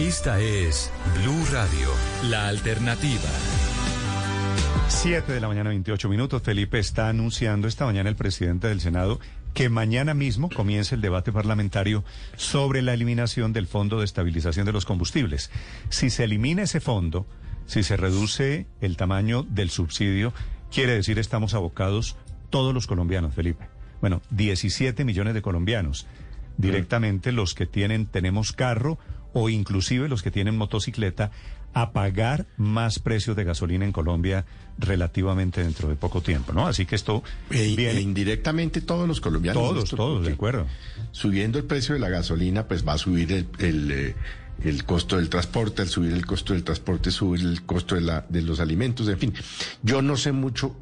Esta es Blue Radio, la alternativa. 7 de la mañana, 28 minutos. Felipe, está anunciando esta mañana el presidente del Senado que mañana mismo comience el debate parlamentario sobre la eliminación del Fondo de Estabilización de los Combustibles. Si se elimina ese fondo, si se reduce el tamaño del subsidio, quiere decir estamos abocados todos los colombianos, Felipe. Bueno, 17 millones de colombianos, directamente los que tenemos carro o inclusive los que tienen motocicleta, a pagar más precios de gasolina en Colombia relativamente dentro de poco tiempo, ¿no? Así que esto viene... indirectamente todos los colombianos. Todos, de acuerdo. Subiendo el precio de la gasolina, pues va a subir el costo del transporte. Al subir el costo del transporte, subir el costo de los alimentos, en fin. Yo no sé mucho.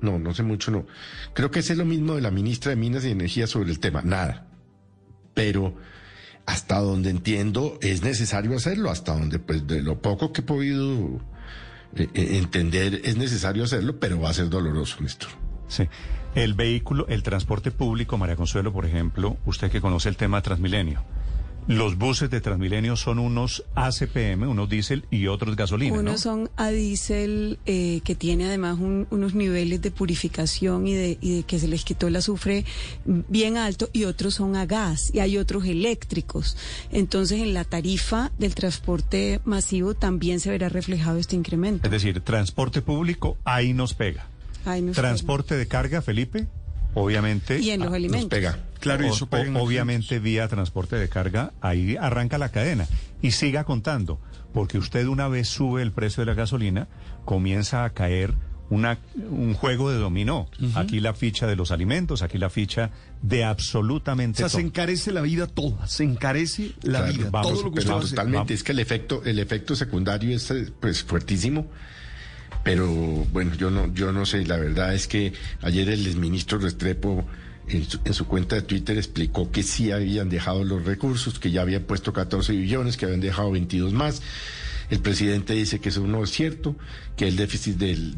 Creo que es lo mismo de la ministra de Minas y Energía sobre el tema. Nada. Pero... hasta donde entiendo es necesario hacerlo, hasta donde pues de lo poco que he podido entender es necesario hacerlo, pero va a ser doloroso, Néstor. Sí, el transporte público, María Consuelo, por ejemplo, usted que conoce el tema Transmilenio, los buses de Transmilenio son unos ACPM, unos diésel y otros gasolina, ¿no? Unos son a diésel que tiene además unos niveles de purificación y de que se les quitó el azufre bien alto, y otros son a gas, y hay otros eléctricos. Entonces en la tarifa del transporte masivo también se verá reflejado este incremento. Es decir, transporte público ahí nos pega. Transporte de carga, Felipe, obviamente. Y en los alimentos. Nos pega. Claro, y eso obviamente vía transporte de carga, ahí arranca la cadena. Y siga contando, porque usted una vez sube el precio de la gasolina, comienza a caer un juego de dominó. Aquí la ficha de los alimentos, aquí la ficha de absolutamente todo. Se encarece la vida toda, se encarece la vida. Vamos, todo lo que pero usted totalmente, es que el efecto secundario es pues fuertísimo. Pero bueno, yo no sé, la verdad es que ayer el exministro Restrepo en su cuenta de Twitter explicó que sí habían dejado los recursos, que ya habían puesto 14 billones, que habían dejado 22 más. El presidente dice que eso no es cierto, que el déficit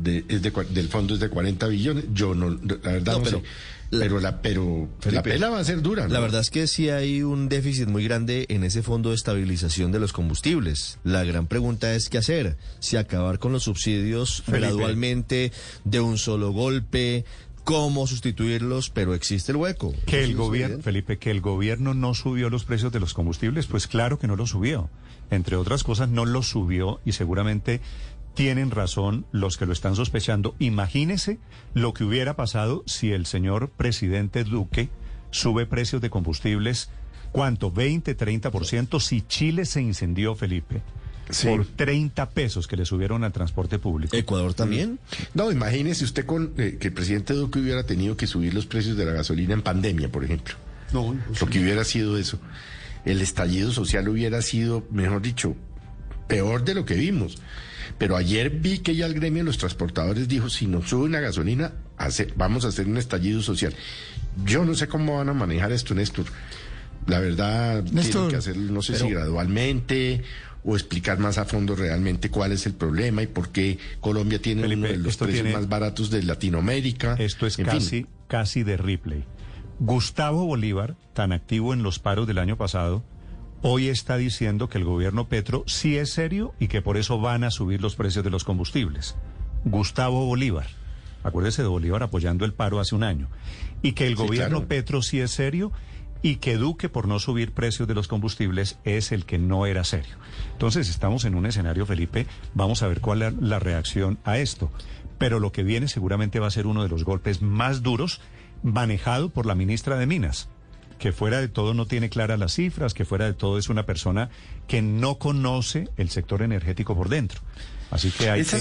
del fondo es de 40 billones. Yo no, la verdad no sé. Pero la pela va a ser dura, ¿no? La verdad es que sí hay un déficit muy grande en ese fondo de estabilización de los combustibles. La gran pregunta es qué hacer, si acabar con los subsidios gradualmente, de un solo golpe, cómo sustituirlos, pero existe el hueco. Que el gobierno, Felipe, que el gobierno no subió los precios de los combustibles, pues claro que no los subió. Entre otras cosas, no los subió, y seguramente tienen razón los que lo están sospechando. Imagínese lo que hubiera pasado si el señor presidente Duque sube precios de combustibles, ¿cuánto? 20, 30%, si Chile se incendió, Felipe. Sí. Por 30 pesos que le subieron al transporte público. ¿Ecuador también? No, imagínese usted que el presidente Duque hubiera tenido que subir los precios de la gasolina en pandemia, por ejemplo. No, lo que hubiera sido eso. El estallido social hubiera sido, mejor dicho, peor de lo que vimos. Pero ayer vi que ya el gremio de los transportadores dijo, si nos sube la gasolina, vamos a hacer un estallido social. Yo no sé cómo van a manejar esto, Néstor. La verdad, tienen que hacerlo, no sé si gradualmente, o explicar más a fondo realmente cuál es el problema y por qué Colombia tiene uno de los precios más baratos de Latinoamérica. Esto es casi de Ripley. Gustavo Bolívar, tan activo en los paros del año pasado, hoy está diciendo que el gobierno Petro sí es serio y que por eso van a subir los precios de los combustibles. Gustavo Bolívar, acuérdese de Bolívar apoyando el paro hace un año, y que el gobierno Petro sí es serio y que Duque, por no subir precios de los combustibles, es el que no era serio. Entonces estamos en un escenario, Felipe, vamos a ver cuál es la reacción a esto, pero lo que viene seguramente va a ser uno de los golpes más duros, manejado por la ministra de Minas, que fuera de todo no tiene claras las cifras, que fuera de todo es una persona que no conoce el sector energético por dentro. Así que esa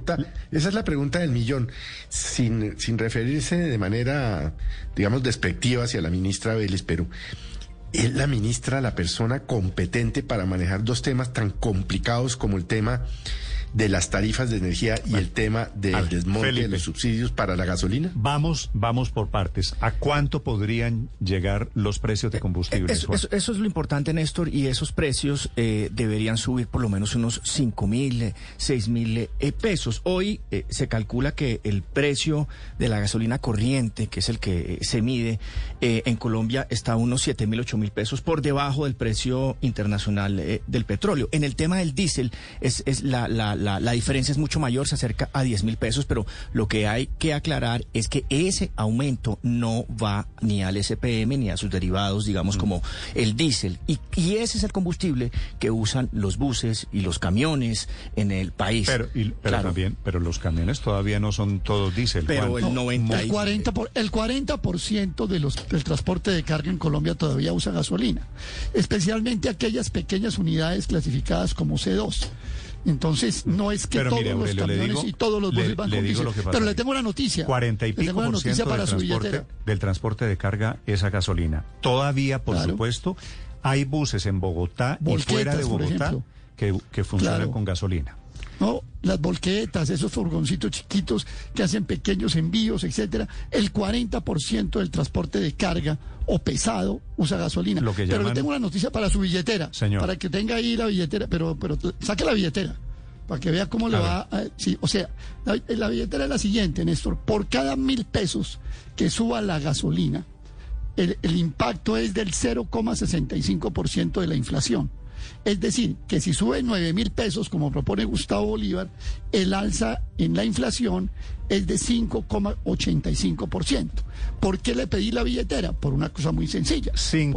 es la pregunta del millón, sin referirse de manera, digamos, despectiva hacia la ministra Vélez, pero ¿es la ministra la persona competente para manejar dos temas tan complicados como el tema de las tarifas de energía y el tema del desmonte Felipe, de los subsidios para la gasolina? Vamos por partes. ¿A cuánto podrían llegar los precios de combustibles? Eso es lo importante, Néstor, y esos precios deberían subir por lo menos unos 5.000, 6.000 pesos. Hoy se calcula que el precio de la gasolina corriente, que es el que se mide en Colombia, está a unos 7.000, 8.000 pesos por debajo del precio internacional del petróleo. En el tema del diésel, la diferencia es mucho mayor, se acerca a 10.000 pesos, pero lo que hay que aclarar es que ese aumento no va ni al SPM ni a sus derivados, digamos, como el diésel. Y ese es el combustible que usan los buses y los camiones en el país. Pero claro, también, pero los camiones todavía no son todos diésel. Pero el 40% del transporte de carga en Colombia todavía usa gasolina, especialmente aquellas pequeñas unidades clasificadas como C2. Entonces, no es que todos los camiones y todos los buses van con diésel. Pero le tengo una noticia. 40 y pico por ciento del transporte de carga es a gasolina. Todavía, por supuesto, hay buses en Bogotá y fuera de Bogotá que funcionan con gasolina. No, las volquetas, esos furgoncitos chiquitos que hacen pequeños envíos, etcétera, el 40% del transporte de carga o pesado usa gasolina. Pero le tengo una noticia para su billetera, señor, para que tenga ahí la billetera, pero saque la billetera, para que vea cómo le va. Sí, o sea, la billetera es la siguiente, Néstor: por cada 1.000 pesos que suba la gasolina, el impacto es del 0,65% de la inflación. Es decir, que si sube 9.000 pesos, como propone Gustavo Bolívar, el alza en la inflación es de 5,85%. ¿Por qué le pedí la billetera? Por una cosa muy sencilla.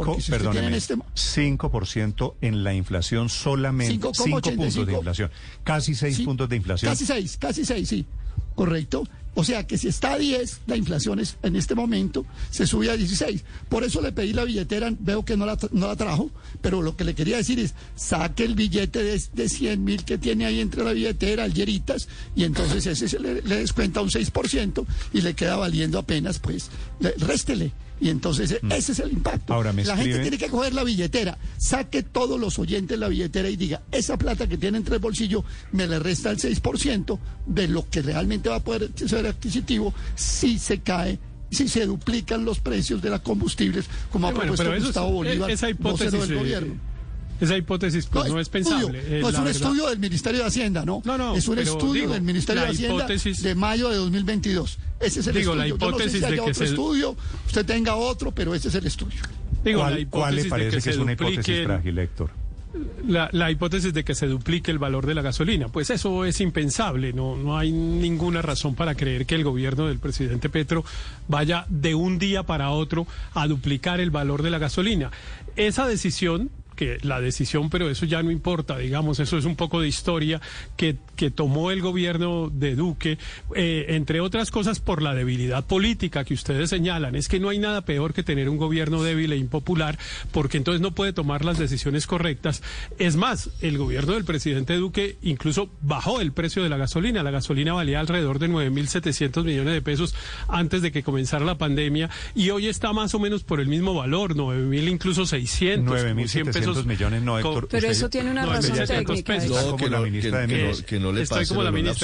5% en la inflación, solamente 5 puntos de inflación. Casi 6 puntos de inflación. Casi 6, sí. Correcto. O sea que si está a 10, la inflación en este momento se sube a 16. Por eso le pedí la billetera, veo que no la trajo, pero lo que le quería decir es, saque el billete de 100.000 que tiene ahí entre la billetera, Alleritas, y entonces ese le descuenta un 6% y le queda valiendo apenas, pues, réstele. Y entonces ese es el impacto. Ahora la gente tiene que coger la billetera, saque todos los oyentes la billetera y diga, esa plata que tiene entre el bolsillo me le resta el 6% de lo que realmente va a poder ser adquisitivo si se cae, si se duplican los precios de los combustibles, como ha propuesto Gustavo Bolívar, vocero del gobierno. Esa hipótesis no es pensable. No es un estudio del Ministerio de Hacienda, ¿no? Es un estudio del Ministerio de Hacienda de mayo de 2022. Ese es el estudio. La hipótesis yo no sé si haya otro estudio, usted tenga otro, pero ese es el estudio. ¿Cuál le parece que es una hipótesis frágil, Héctor? La hipótesis de que se duplique el valor de la gasolina, pues eso es impensable. No hay ninguna razón para creer que el gobierno del presidente Petro vaya de un día para otro a duplicar el valor de la gasolina. Esa decisión, pero eso ya no importa, digamos, eso es un poco de historia que tomó el gobierno de Duque, entre otras cosas por la debilidad política que ustedes señalan. Es que no hay nada peor que tener un gobierno débil e impopular, porque entonces no puede tomar las decisiones correctas. Es más, el gobierno del presidente Duque incluso bajó el precio de la gasolina. La gasolina valía alrededor de 9.700 millones de pesos antes de que comenzara la pandemia, y hoy está más o menos por el mismo valor, 9.000 incluso 600, 9.700 millones, no, Héctor. Pero eso tiene una razón técnica. No, que no le estoy como la ministra.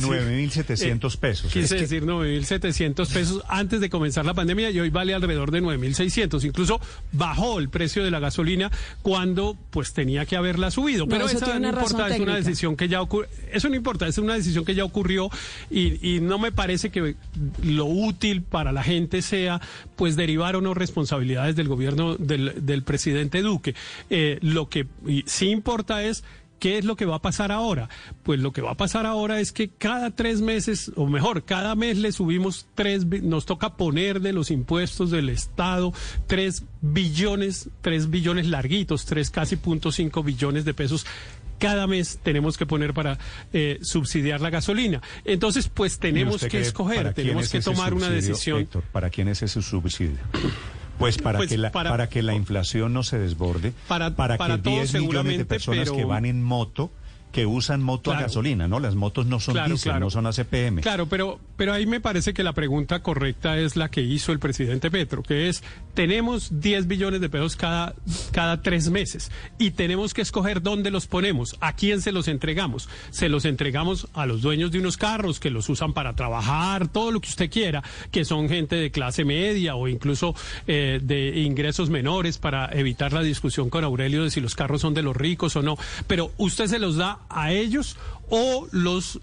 9.700 pesos. Quise decir 9.700 pesos antes de comenzar la pandemia, y hoy vale alrededor de 9.600. Incluso bajó el precio de la gasolina cuando pues tenía que haberla subido. Pero eso no importa, es una decisión que ya ocurrió. Eso no importa, es una decisión que ya ocurrió, y no me parece que lo útil para la gente sea pues derivar o no responsabilidades del gobierno del presidente Duque. Lo que sí importa es ¿qué es lo que va a pasar ahora? Pues lo que va a pasar ahora es que cada 3 meses, o mejor, cada mes le subimos nos toca poner de los impuestos del Estado 3 billones larguitos, casi 0.5 billones de pesos. Cada mes tenemos que poner para subsidiar la gasolina. Entonces, pues tenemos que escoger, tenemos que tomar una decisión. Héctor, ¿para quién es ese subsidio? Pues para que la inflación no se desborde, para que 10 millones de personas que van en moto que usan moto a gasolina, ¿no? Las motos no son diésel, no son ACPM. Claro, pero ahí me parece que la pregunta correcta es la que hizo el presidente Petro, que es, tenemos 10 billones de pesos cada 3 meses y tenemos que escoger dónde los ponemos, a quién se los entregamos. Se los entregamos a los dueños de unos carros que los usan para trabajar, todo lo que usted quiera, que son gente de clase media o incluso de ingresos menores, para evitar la discusión con Aurelio de si los carros son de los ricos o no. Pero usted se los da a ellos o los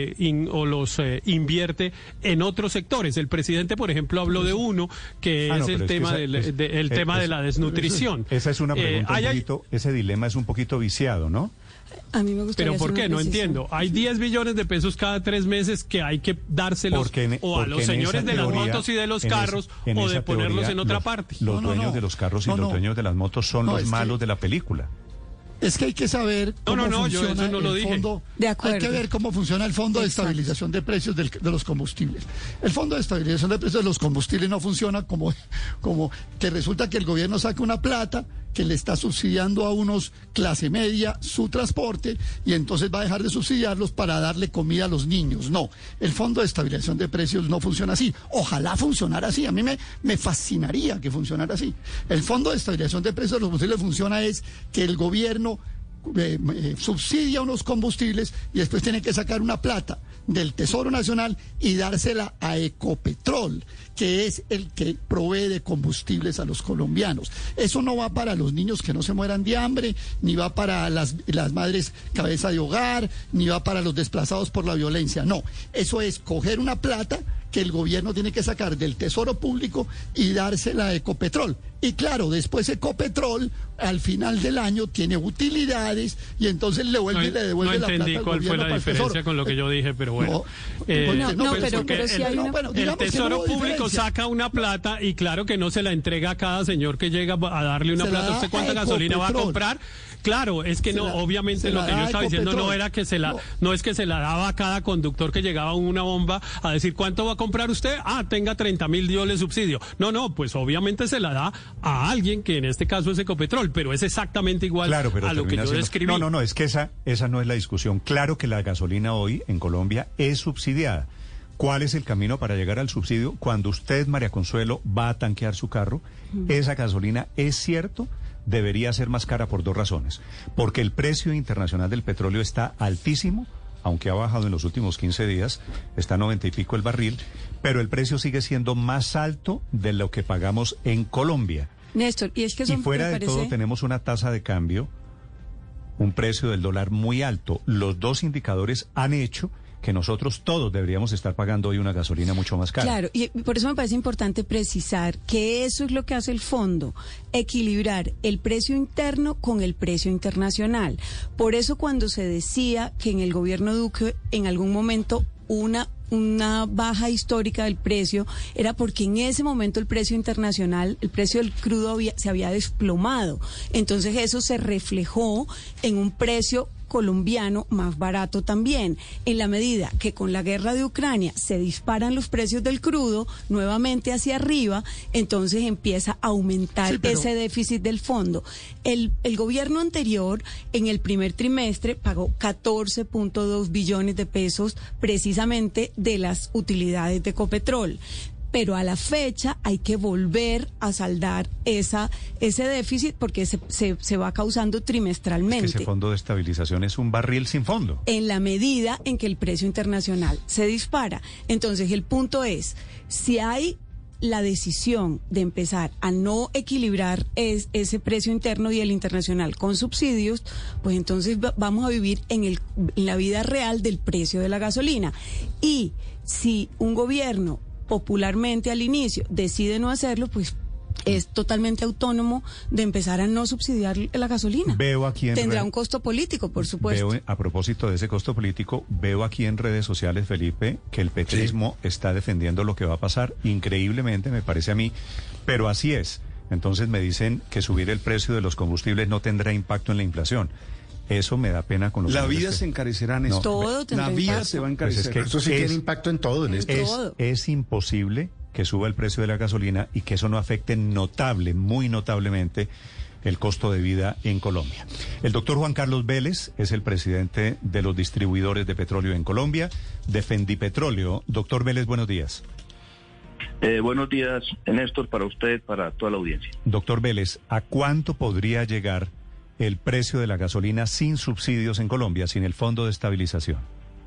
invierte en otros sectores. El presidente, por ejemplo, habló de uno que es el tema de la desnutrición. Esa es una pregunta ese dilema es un poquito viciado, ¿no? A mí me gustaría. ¿Pero por qué? No entiendo. Hay 10 billones de pesos cada 3 meses que hay que dárselos o a los señores de las motos y de los carros o de ponerlos en otra parte. Los dueños de los carros y los dueños de las motos son los malos de la película. Es que hay que saber cómo funciona el fondo. De acuerdo. Hay que ver cómo funciona el Fondo de Estabilización de Precios de los combustibles. El Fondo de Estabilización de Precios de los combustibles no funciona como que resulta que el gobierno saca una plata que le está subsidiando a unos clase media su transporte y entonces va a dejar de subsidiarlos para darle comida a los niños. No, el Fondo de Estabilización de Precios no funciona así. Ojalá funcionara así. A mí me fascinaría que funcionara así. El Fondo de Estabilización de Precios de los combustibles funciona es que el gobierno subsidia unos combustibles y después tiene que sacar una plata del Tesoro Nacional y dársela a Ecopetrol, que es el que provee de combustibles a los colombianos. Eso no va para los niños que no se mueran de hambre, ni va para las madres cabeza de hogar, ni va para los desplazados por la violencia. No, eso es coger una plata que el gobierno tiene que sacar del Tesoro Público y dársela a Ecopetrol. Y claro, después Ecopetrol al final del año tiene utilidades y entonces le devuelve la plata al gobierno. No entendí cuál fue la diferencia con lo que yo dije, pero bueno. Pero si hay el Tesoro Público saca una plata y claro que no se la entrega a cada señor que llega a darle una plata. ¿Usted cuánta gasolina va a comprar? Claro, es que obviamente lo que yo estaba diciendo no era que no es que se la daba a cada conductor que llegaba a una bomba a decir ¿cuánto va a comprar usted? Tenga 30.000, diole subsidio. No, pues obviamente se la da a alguien que en este caso es Ecopetrol, pero es exactamente igual a lo que yo describí. No, es que esa no es la discusión. Claro que la gasolina hoy en Colombia es subsidiada. ¿Cuál es el camino para llegar al subsidio? Cuando usted, María Consuelo, va a tanquear su carro, esa gasolina, es cierto, debería ser más cara por 2 razones. Porque el precio internacional del petróleo está altísimo, aunque ha bajado en los últimos 15 días, está a 90 y pico el barril, pero el precio sigue siendo más alto de lo que pagamos en Colombia. Néstor, y es que eso fuera de todo tenemos una tasa de cambio, un precio del dólar muy alto. Los dos indicadores han hecho que nosotros todos deberíamos estar pagando hoy una gasolina mucho más cara. Claro, y por eso me parece importante precisar que eso es lo que hace el fondo, equilibrar el precio interno con el precio internacional. Por eso cuando se decía que en el gobierno Duque en algún momento una baja histórica del precio, era porque en ese momento el precio internacional, el precio del crudo se había desplomado. Entonces eso se reflejó en un precio colombiano más barato también. En la medida que con la guerra de Ucrania se disparan los precios del crudo nuevamente hacia arriba, entonces empieza a aumentar ese déficit del fondo. El gobierno anterior, en el primer trimestre, pagó 14.2 billones de pesos precisamente de las utilidades de Ecopetrol. Pero a la fecha hay que volver a saldar ese déficit porque se va causando trimestralmente. Es que ese fondo de estabilización es un barril sin fondo. En la medida en que el precio internacional se dispara. Entonces el punto es, si hay la decisión de empezar a no equilibrar ese precio interno y el internacional con subsidios, pues entonces vamos a vivir en la vida real del precio de la gasolina. Y si un gobierno popularmente al inicio decide no hacerlo, pues es totalmente autónomo de empezar a no subsidiar la gasolina. Tendrá un costo político, por supuesto. A propósito de ese costo político, veo aquí en redes sociales, Felipe, que el petrismo está defendiendo lo que va a pasar, increíblemente me parece a mí, pero así es. Entonces me dicen que subir el precio de los combustibles no tendrá impacto en la inflación. Eso me da pena con los La vida se encarecerá en esto. Todo la vida impacto. se va a encarecer. Pues eso sí tiene impacto en todo. Es imposible que suba el precio de la gasolina y que eso no afecte muy notablemente el costo de vida en Colombia. El doctor Juan Carlos Vélez es el presidente de los distribuidores de petróleo en Colombia, de Fendipetróleo. Doctor Vélez, buenos días. Buenos días, Néstor, para usted, para toda la audiencia. Doctor Vélez, ¿a cuánto podría llegar el precio de la gasolina sin subsidios en Colombia, sin el fondo de estabilización?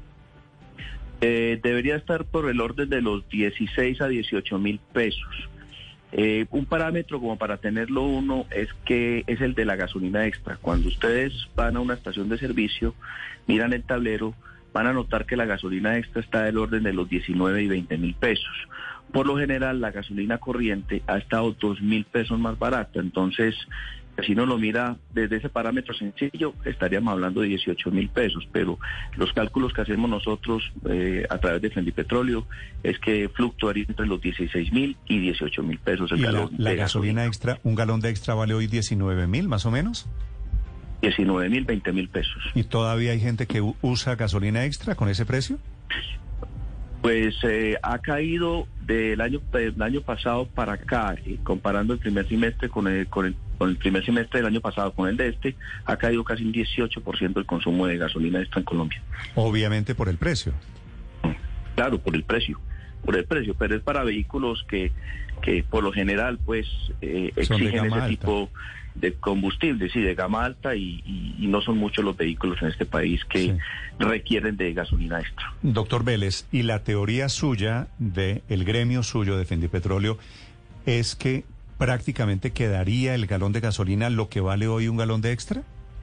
Debería estar por el orden de los 16 a 18 mil pesos. Un parámetro como para tenerlo uno es que es el de la gasolina extra. Cuando ustedes van a una estación de servicio, miran el tablero, van a notar que la gasolina extra está del orden de los 19 y 20 mil pesos. Por lo general, la gasolina corriente ha estado 2 mil pesos más barata. Entonces, si uno lo mira desde ese parámetro sencillo, estaríamos hablando de 18 mil pesos. Pero los cálculos que hacemos nosotros a través de Fendipetróleo es que fluctuaría entre los 16 mil y 18 mil pesos el galón. ¿La gasolina extra, un galón de extra vale hoy 19 mil más o menos? 19 mil, 20 mil pesos. ¿Y todavía hay gente que usa gasolina extra con ese precio? Pues ha caído del año pasado para acá, comparando el primer semestre con el primer semestre del año pasado con el de este, ha caído casi un 18% el consumo de gasolina extra en Colombia. Obviamente por el precio. Claro, por el precio, pero es para vehículos que por lo general pues exigen ese tipo de combustible, sí, de gama alta y no son muchos los vehículos en este país que requieren de gasolina extra. Doctor Vélez, ¿y la teoría suya, el gremio suyo de Fendipetróleo, es que prácticamente quedaría el galón de gasolina lo que vale hoy un galón de extra?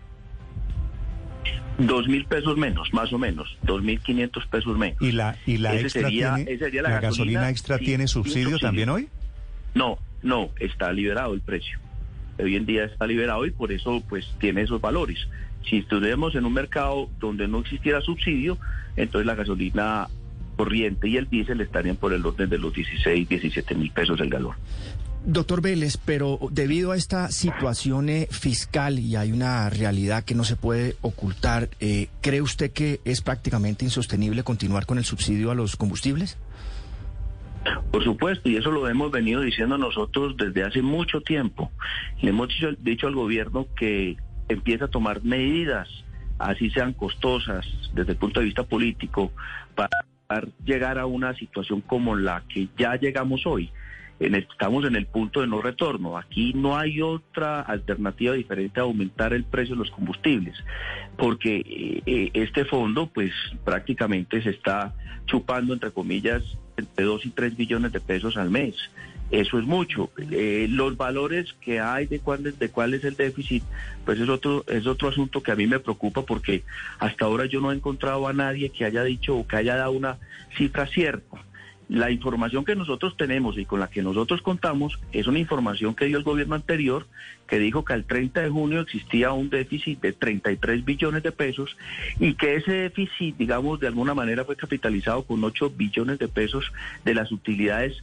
2 mil pesos menos, más o menos, 2.500 pesos menos. ¿Y la extra la gasolina extra tiene subsidio también hoy? No, está liberado el precio. Hoy en día está liberado y por eso pues tiene esos valores. Si estuviéramos en un mercado donde no existiera subsidio, entonces la gasolina corriente y el diésel estarían por el orden de los 16, 17 mil pesos el galón. Doctor Vélez, pero debido a esta situación fiscal y hay una realidad que no se puede ocultar, ¿cree usted que es prácticamente insostenible continuar con el subsidio a los combustibles? Por supuesto, y eso lo hemos venido diciendo nosotros desde hace mucho tiempo. Le hemos dicho al gobierno que empiece a tomar medidas, así sean costosas desde el punto de vista político, para llegar a una situación como la que ya llegamos hoy. Estamos en el punto de no retorno. Aquí no hay otra alternativa diferente a aumentar el precio de los combustibles, porque este fondo pues prácticamente se está chupando, entre comillas, entre 2 y 3 billones de pesos al mes. Eso es mucho. Los valores que hay de cuál es el déficit, pues es otro asunto que a mí me preocupa, porque hasta ahora yo no he encontrado a nadie que haya dicho o que haya dado una cifra cierta. La información que nosotros tenemos y con la que nosotros contamos es una información que dio el gobierno anterior, que dijo que al 30 de junio existía un déficit de 33 billones de pesos y que ese déficit, digamos, de alguna manera fue capitalizado con 8 billones de pesos de las utilidades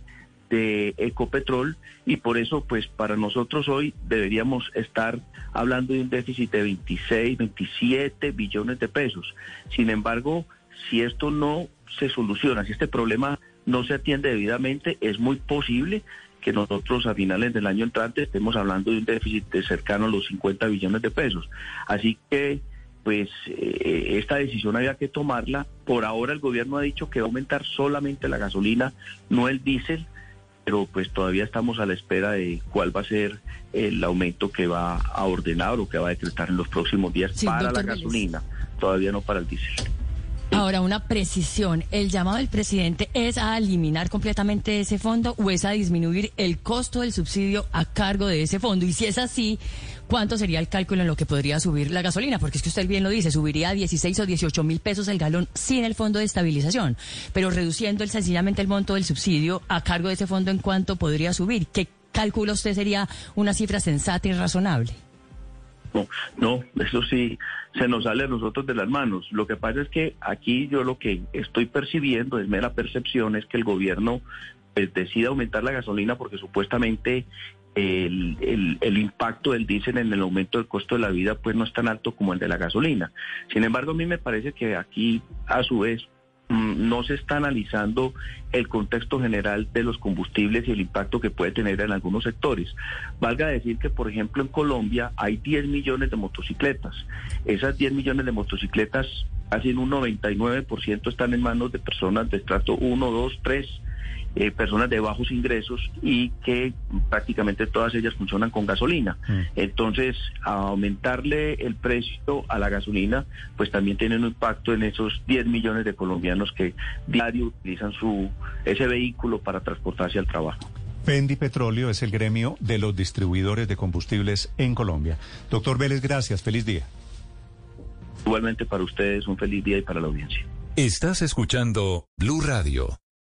de Ecopetrol, y por eso pues para nosotros hoy deberíamos estar hablando de un déficit de 26, 27 billones de pesos. Sin embargo, si esto no se soluciona, si este problema no se atiende debidamente, es muy posible que nosotros a finales del año entrante estemos hablando de un déficit de cercano a los 50 billones de pesos. Así que, pues, esta decisión había que tomarla. Por ahora el gobierno ha dicho que va a aumentar solamente la gasolina, no el diésel, pero pues todavía estamos a la espera de cuál va a ser el aumento que va a ordenar o que va a decretar en los próximos días para la gasolina, todavía no para el diésel. Ahora, una precisión, ¿el llamado del presidente es a eliminar completamente ese fondo o es a disminuir el costo del subsidio a cargo de ese fondo? Y si es así, ¿cuánto sería el cálculo en lo que podría subir la gasolina? Porque es que usted bien lo dice, subiría a 16 o 18 mil pesos el galón sin el fondo de estabilización, pero reduciendo sencillamente el monto del subsidio a cargo de ese fondo, ¿en cuánto podría subir? ¿Qué calcula usted sería una cifra sensata y razonable? No, eso sí se nos sale a nosotros de las manos. Lo que pasa es que aquí yo lo que estoy percibiendo, es mera percepción, es que el gobierno pues decide aumentar la gasolina porque supuestamente el impacto del diésel en el aumento del costo de la vida pues no es tan alto como el de la gasolina. Sin embargo, a mí me parece que aquí a su vez no se está analizando el contexto general de los combustibles y el impacto que puede tener en algunos sectores. Valga decir que, por ejemplo, en Colombia hay 10 millones de motocicletas. Esas 10 millones de motocicletas, casi un 99% están en manos de personas de estrato 1, 2, 3, personas de bajos ingresos, y que prácticamente todas ellas funcionan con gasolina. Entonces, aumentarle el precio a la gasolina, pues también tiene un impacto en esos 10 millones de colombianos que diario utilizan ese vehículo para transportarse al trabajo. Fendi Petróleo es el gremio de los distribuidores de combustibles en Colombia. Doctor Vélez, gracias. Feliz día. Igualmente para ustedes, un feliz día, y para la audiencia. Estás escuchando Blue Radio.